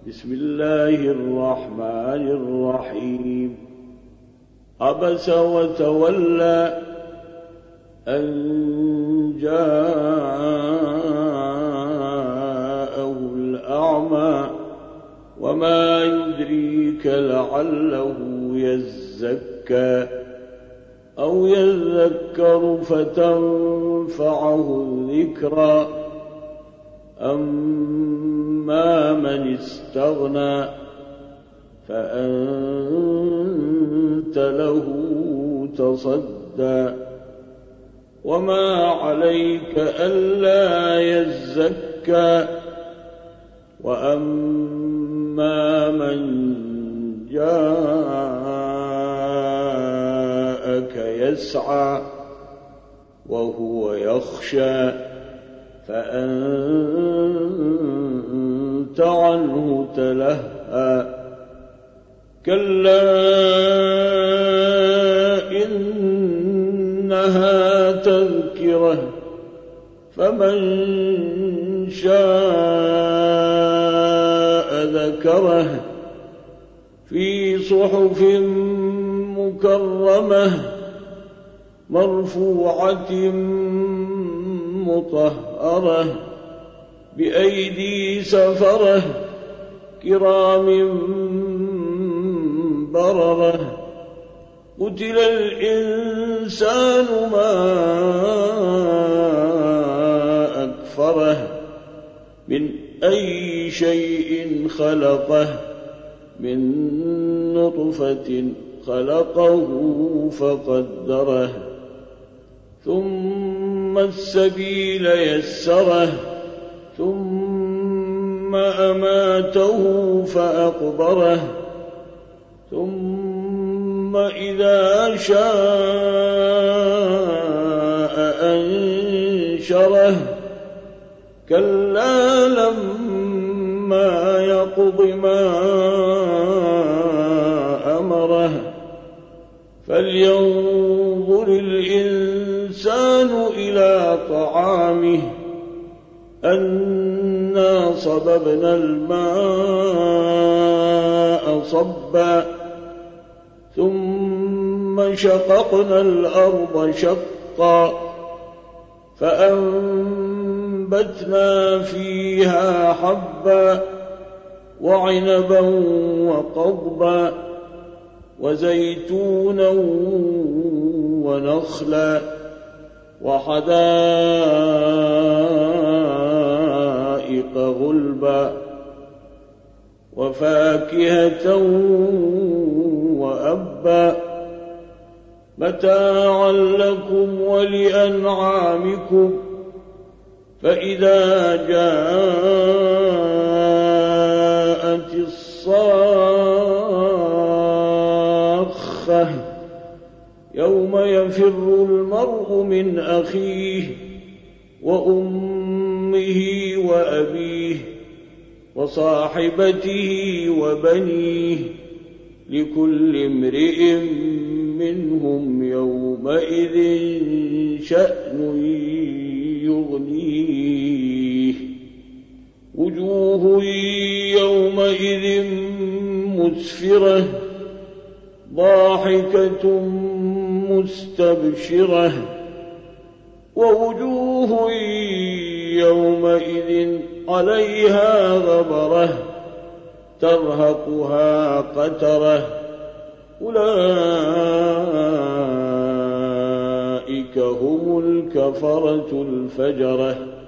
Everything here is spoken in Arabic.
بسم الله الرحمن الرحيم عبس وتولى أن جاءه الأعمى وما يدريك لعله يزكى أو يذكر فتنفعه الذكرى أما من استغنى فأنت له تصدى وما عليك ألا يزكى وأما من جاءك يسعى وهو يخشى فأنت عنه تلهى كلا إنها تذكرة فمن شاء ذكره في صحف مكرمة مرفوعة مطهرة بأيدي سفرة كرام بررة قتل الإنسان ما أكفره من أي شيء خلقه من نطفة خلقه فقدره ثم السبيل يسره ثم أماته فأقبره ثم إذا شاء أنشره كلا لما يقض ما أمره فلينظر الإنسان إلى طعامه أنا صببنا الماء صبا ثم شققنا الأرض شقا فأنبتنا فيها حبا وعنبا وقضبا وزيتونا ونخلا وحدائق غلبا وفاكهة وأبا متاعا لكم ولأنعامكم فإذا جاءت الصاخة يوم يفر المرء من أخيه وأمه وأبيه وصاحبته وبنيه لكل امرئ منهم يومئذ شأن يغنيه وجوه يومئذ مسفرة ضاحكة مستبشرة ووجوه يومئذ عليها غبرة ترهقها قترة أولئك هم الكفرة الفجرة